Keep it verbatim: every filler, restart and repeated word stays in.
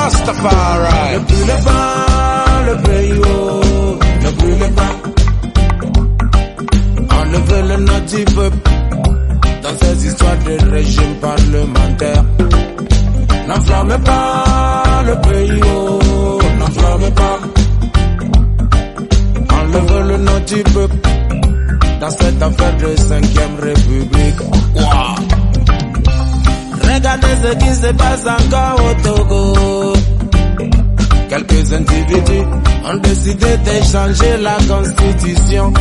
Rastafari. Ne brûlez pas le pays, oh, ne brûlez pas. Enlevez le nati peuple dans ces histoires de régime parlementaire. N'enflammez pas le pays, oh, n'enflammez pas. Enlevez le nati peuple dans cette affaire de cinquième république. Wow. Regardez ce qui se passe encore au Togo. Quelques individus ont décidé d'échanger la constitution